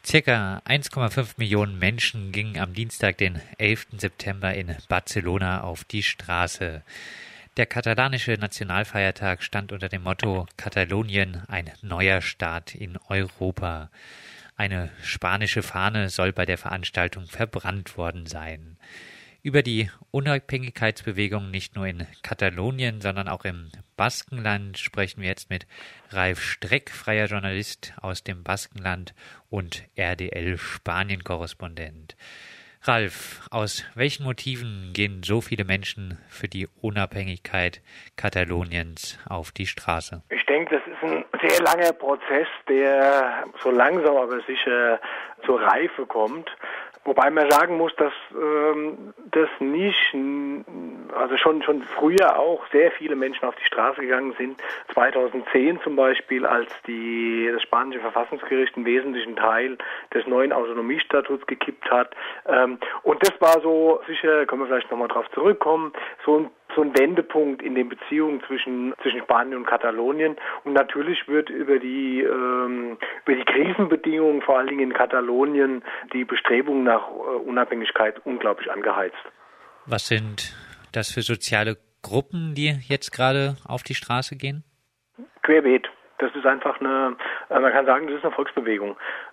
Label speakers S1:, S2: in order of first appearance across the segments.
S1: Circa 1,5 Millionen Menschen gingen am Dienstag, den 11. September in Barcelona auf die Straße. Der katalanische Nationalfeiertag stand unter dem Motto Katalonien, ein neuer Staat in Europa. Eine spanische Fahne soll bei der Veranstaltung verbrannt worden sein. Über die Unabhängigkeitsbewegung nicht nur in Katalonien, sondern auch im Baskenland sprechen wir jetzt mit Ralf Streck, freier Journalist aus dem Baskenland und RDL-Spanien-Korrespondent. Ralf, aus welchen Motiven gehen so viele Menschen für die Unabhängigkeit Kataloniens auf die Straße?
S2: Ich denke, das ist ein sehr langer Prozess, der so langsam aber sicher zur Reife kommt. Wobei man sagen muss, dass das nicht, also schon früher auch sehr viele Menschen auf die Straße gegangen sind. 2010 zum Beispiel, als das spanische Verfassungsgericht einen wesentlichen Teil des neuen Autonomiestatuts gekippt hat. Und das war so, sicher, können wir vielleicht nochmal drauf zurückkommen, so ein Wendepunkt in den Beziehungen zwischen Spanien und Katalonien. Und natürlich wird über die Krisenbedingungen, vor allen Dingen in Katalonien, die Bestrebungen nach Unabhängigkeit unglaublich angeheizt.
S1: Was sind das für soziale Gruppen, die jetzt gerade auf die Straße gehen?
S2: Querbeet. Das ist einfach man kann sagen, das ist eine Volksbewegung.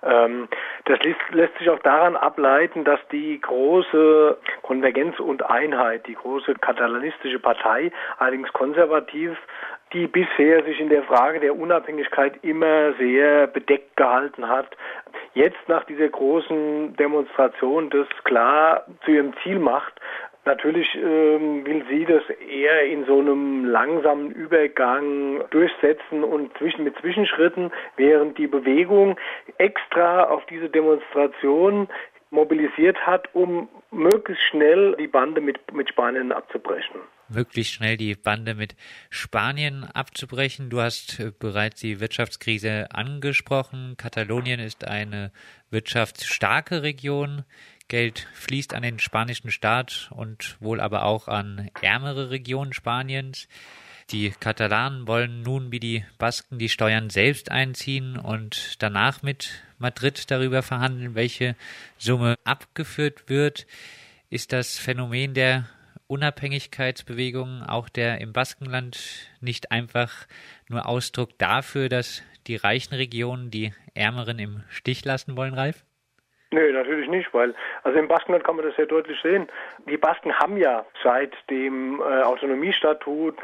S2: Das lässt sich auch daran ableiten, dass die große Konvergenz und Einheit, die große katalanistische Partei, allerdings konservativ, die bisher sich in der Frage der Unabhängigkeit immer sehr bedeckt gehalten hat, jetzt nach dieser großen Demonstration das klar zu ihrem Ziel macht. Natürlich will sie das eher in so einem langsamen Übergang durchsetzen und mit Zwischenschritten, während die Bewegung extra auf diese Demonstration mobilisiert hat, um möglichst schnell die Bande mit Spanien abzubrechen.
S1: Möglichst schnell die Bande mit Spanien abzubrechen. Du hast bereits die Wirtschaftskrise angesprochen. Katalonien ist eine wirtschaftsstarke Region. Geld fließt an den spanischen Staat und wohl aber auch an ärmere Regionen Spaniens. Die Katalanen wollen nun wie die Basken die Steuern selbst einziehen und danach mit Madrid darüber verhandeln, welche Summe abgeführt wird. Ist das Phänomen der Unabhängigkeitsbewegung, auch der im Baskenland, nicht einfach nur Ausdruck dafür, dass die reichen Regionen die Ärmeren im Stich lassen wollen, Ralf?
S2: Nö, natürlich nicht, weil im Baskenland kann man das sehr deutlich sehen. Die Basken haben ja seit dem Autonomiestatut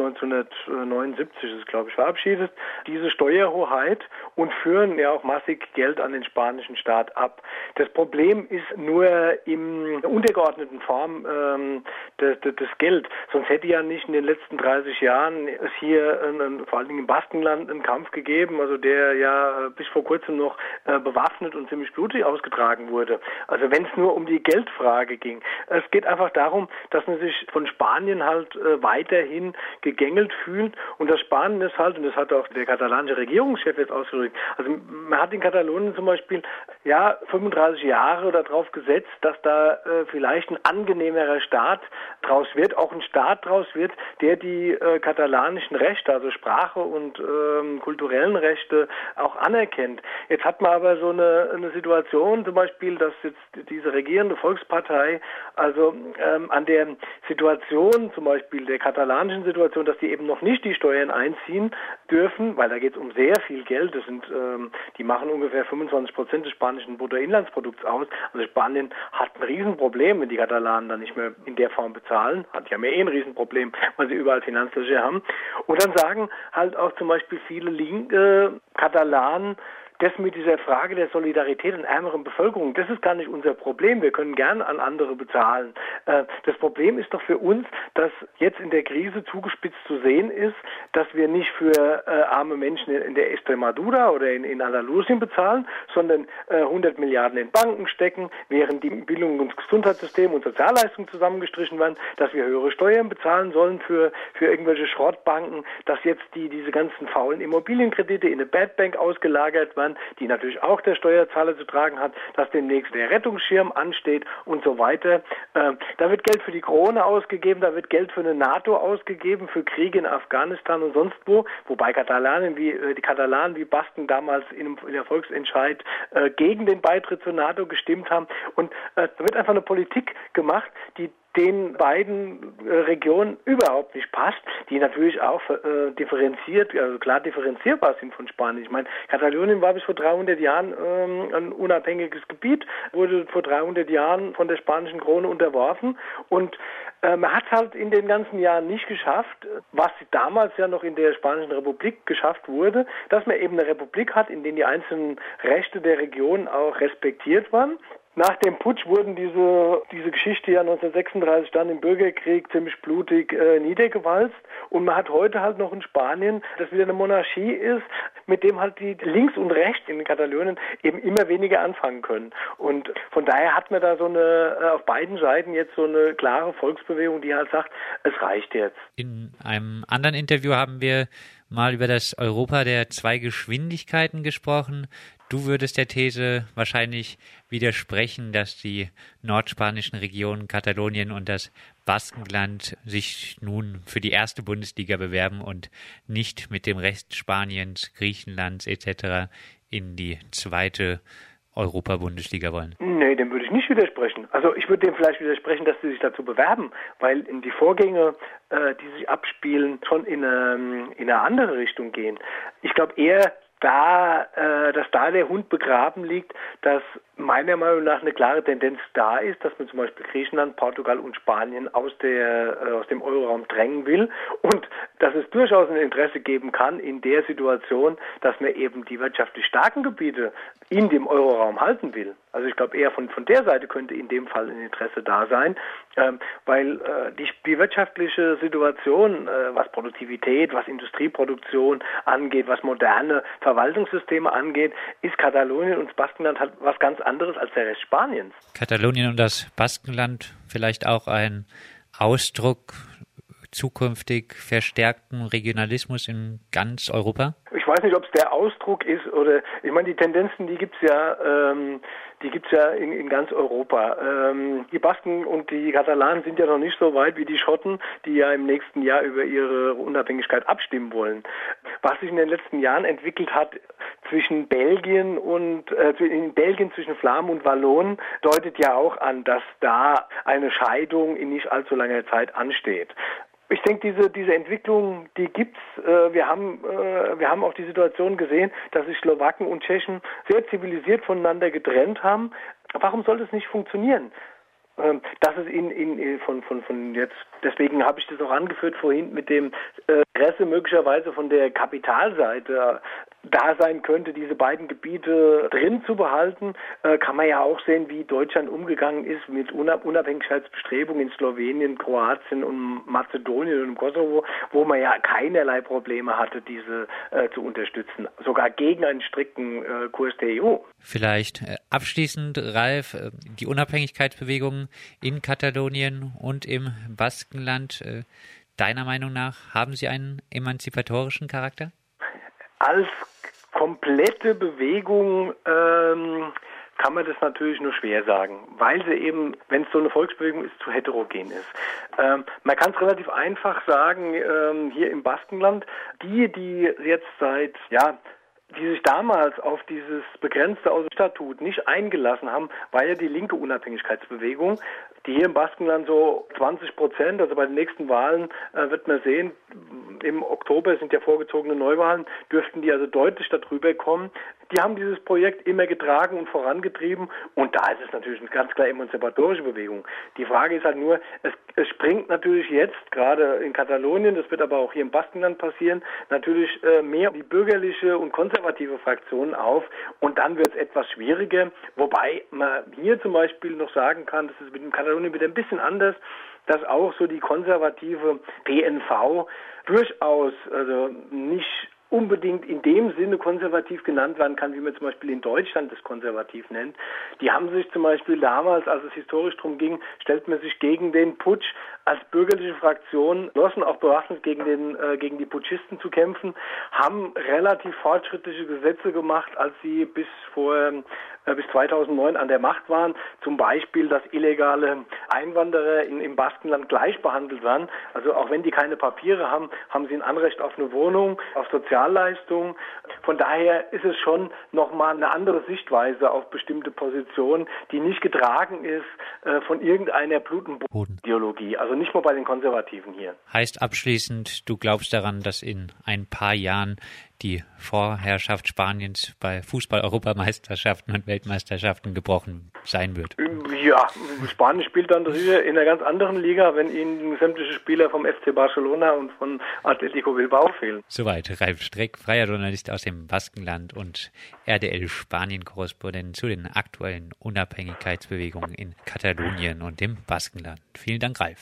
S2: 1979, ist es, glaube ich, verabschiedet, diese Steuerhoheit und führen ja auch massig Geld an den spanischen Staat ab. Das Problem ist nur in untergeordneten Form das Geld. Sonst hätte ja nicht in den letzten 30 Jahren es hier vor allen Dingen im Baskenland einen Kampf gegeben, also der ja bis vor kurzem noch bewaffnet und ziemlich blutig ausgetragen wurde. Also wenn es nur um die Geldfrage ging. Es geht einfach darum, dass man sich von Spanien halt weiterhin gegängelt fühlt und das Spanien ist halt, und das hat auch der katalanische Regierungschef jetzt ausgedrückt, also man hat in Katalonien zum Beispiel 35 Jahre darauf gesetzt, dass da vielleicht ein angenehmerer Staat draus wird, auch ein Staat draus wird, der die katalanischen Rechte, also Sprache und kulturellen Rechte auch anerkennt. Jetzt hat man aber so eine Situation zum Beispiel, dass jetzt diese regierende Volkspartei also an der Situation, zum Beispiel der katalanischen Situation, dass die eben noch nicht die Steuern einziehen dürfen, weil da geht es um sehr viel Geld, die machen ungefähr 25% des spanischen Bruttoinlandsprodukts aus. Also Spanien hat ein Riesenproblem, wenn die Katalanen dann nicht mehr in der Form bezahlen. Die haben ja ein Riesenproblem, weil sie überall Finanzlöcher haben. Und dann sagen halt auch zum Beispiel viele linke Katalanen, das mit dieser Frage der Solidarität in ärmeren Bevölkerung, das ist gar nicht unser Problem. Wir können gern an andere bezahlen. Das Problem ist doch für uns, dass jetzt in der Krise zugespitzt zu sehen ist, dass wir nicht für arme Menschen in der Extremadura oder in Andalusien bezahlen, sondern 100 Milliarden in Banken stecken, während die Bildung und Gesundheitssystem und Sozialleistungen zusammengestrichen werden, dass wir höhere Steuern bezahlen sollen für irgendwelche Schrottbanken, dass jetzt diese ganzen faulen Immobilienkredite in eine Bad Bank ausgelagert werden. Steuern, die natürlich auch der Steuerzahler zu tragen hat, dass demnächst der Rettungsschirm ansteht und so weiter. Da wird Geld für die Krone ausgegeben, da wird Geld für eine NATO ausgegeben, für Kriege in Afghanistan und sonst wo, wobei die Katalanen wie Basken damals in der Volksentscheid gegen den Beitritt zur NATO gestimmt haben. Und da wird einfach eine Politik gemacht, die den beiden Regionen überhaupt nicht passt, die natürlich auch klar differenzierbar sind von Spanien. Ich meine, Katalonien war bis vor 300 Jahren ein unabhängiges Gebiet, wurde vor 300 Jahren von der spanischen Krone unterworfen und man hat es halt in den ganzen Jahren nicht geschafft, was damals ja noch in der Spanischen Republik geschafft wurde, dass man eben eine Republik hat, in der die einzelnen Rechte der Region auch respektiert waren. Nach dem Putsch wurden diese Geschichte ja 1936 dann im Bürgerkrieg ziemlich blutig niedergewalzt und man hat heute halt noch in Spanien, das wieder eine Monarchie ist, mit dem halt die links und rechts in Katalonien eben immer weniger anfangen können. Und von daher hat man da auf beiden Seiten jetzt so eine klare Volksbewegung, die halt sagt, es reicht jetzt.
S1: In einem anderen Interview haben wir mal über das Europa der zwei Geschwindigkeiten gesprochen. Du würdest der These wahrscheinlich widersprechen, dass die nordspanischen Regionen Katalonien und das Baskenland sich nun für die erste Bundesliga bewerben und nicht mit dem Rest Spaniens, Griechenlands etc. in die zweite Europa-Bundesliga wollen.
S2: Nee, dem würde ich nicht widersprechen. Also ich würde dem vielleicht widersprechen, dass sie sich dazu bewerben, weil die Vorgänge, die sich abspielen, schon in eine andere Richtung gehen. Ich glaube eher, dass da der Hund begraben liegt, dass meiner Meinung nach eine klare Tendenz da ist, dass man zum Beispiel Griechenland, Portugal und Spanien aus dem Euroraum drängen will und dass es durchaus ein Interesse geben kann in der Situation, dass man eben die wirtschaftlich starken Gebiete in dem Euroraum halten will. Also ich glaube eher von der Seite könnte in dem Fall ein Interesse da sein, weil die wirtschaftliche Situation, was Produktivität, was Industrieproduktion angeht, was moderne Verwaltungssysteme angeht, ist Katalonien und das Baskenland halt was ganz anderes als der Rest Spaniens.
S1: Katalonien und das Baskenland vielleicht auch ein Ausdruck zukünftig verstärkten Regionalismus in ganz Europa?
S2: Ich weiß nicht, ob es der Ausdruck ist oder, ich meine, die Tendenzen, die gibt's ja in ganz Europa. Die Basken und die Katalanen sind ja noch nicht so weit wie die Schotten, die ja im nächsten Jahr über ihre Unabhängigkeit abstimmen wollen. Was sich in den letzten Jahren entwickelt hat zwischen Belgien zwischen Flamen und Wallonen, deutet ja auch an, dass da eine Scheidung in nicht allzu langer Zeit ansteht. Ich denke, diese Entwicklung, die gibt's. Wir haben auch die Situation gesehen, dass sich Slowaken und Tschechen sehr zivilisiert voneinander getrennt haben. Warum soll das nicht funktionieren? Dass es von jetzt, deswegen habe ich das auch angeführt vorhin mit dem Interesse möglicherweise von der Kapitalseite da sein könnte, diese beiden Gebiete drin zu behalten, kann man ja auch sehen, wie Deutschland umgegangen ist mit Unabhängigkeitsbestrebungen in Slowenien, Kroatien und Mazedonien und im Kosovo, wo man ja keinerlei Probleme hatte, diese zu unterstützen, sogar gegen einen strikten Kurs der EU.
S1: Vielleicht abschließend, Ralf, die Unabhängigkeitsbewegungen in Katalonien und im Baskenland, deiner Meinung nach, haben sie einen emanzipatorischen Charakter?
S2: Als komplette Bewegung kann man das natürlich nur schwer sagen, weil sie eben, wenn es so eine Volksbewegung ist, zu heterogen ist. Man kann es relativ einfach sagen, hier im Baskenland, die sich damals auf dieses begrenzte Statut nicht eingelassen haben, war ja die linke Unabhängigkeitsbewegung, die hier im Baskenland so 20%, also bei den nächsten Wahlen wird man sehen, im Oktober sind ja vorgezogene Neuwahlen, dürften die also deutlich darüber kommen. Die haben dieses Projekt immer getragen und vorangetrieben und da ist es natürlich eine ganz klar emanzipatorische Bewegung. Die Frage ist halt nur, es springt natürlich jetzt, gerade in Katalonien, das wird aber auch hier im Baskenland passieren, natürlich mehr die bürgerliche und konservative Fraktion auf und dann wird es etwas schwieriger, wobei man hier zum Beispiel noch sagen kann, das ist mit dem Katalonien wieder ein bisschen anders, dass auch so die konservative PNV durchaus, also nicht unbedingt in dem Sinne konservativ genannt werden kann, wie man zum Beispiel in Deutschland das konservativ nennt. Die haben sich zum Beispiel damals, als es historisch darum ging, stellt man sich gegen den Putsch als bürgerliche Fraktion geschlossen, auch bewaffnet gegen die Putschisten zu kämpfen, haben relativ fortschrittliche Gesetze gemacht, als sie bis 2009 an der Macht waren. Zum Beispiel, dass illegale Einwanderer im Baskenland gleich behandelt werden. Also auch wenn die keine Papiere haben, haben sie ein Anrecht auf eine Wohnung, auf Sozialleistungen. Von daher ist es schon nochmal eine andere Sichtweise auf bestimmte Positionen, die nicht getragen ist von irgendeiner Blut- und Boden-Ideologie. Also nicht nur bei den Konservativen hier.
S1: Heißt abschließend, du glaubst daran, dass in ein paar Jahren die Vorherrschaft Spaniens bei Fußball-Europameisterschaften und Weltmeisterschaften gebrochen sein wird?
S2: Ja, Spanien spielt dann sicher in einer ganz anderen Liga, wenn ihnen sämtliche Spieler vom FC Barcelona und von Atletico Bilbao fehlen.
S1: Soweit Ralf Streck, freier Journalist aus dem Baskenland und RDL-Spanien-Korrespondent zu den aktuellen Unabhängigkeitsbewegungen in Katalonien und dem Baskenland. Vielen Dank, Ralf.